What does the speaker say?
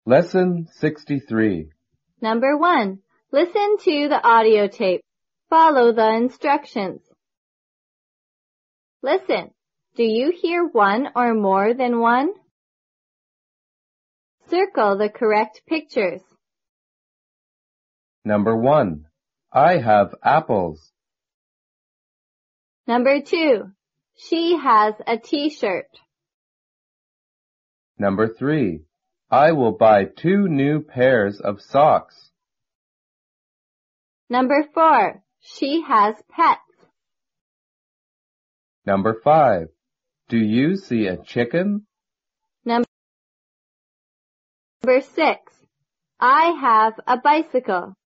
Lesson 63. Number 1. Listen to the audio tape. Follow the instructions. Listen. Do you hear one or more than one? Circle the correct pictures. Number 1. I have apples. Number 2. She has a t-shirt. Number 3. I will buy 2 new pairs of socks. Number 4. She has pets. Number 5. Do you see a chicken? Number 6. I have a bicycle.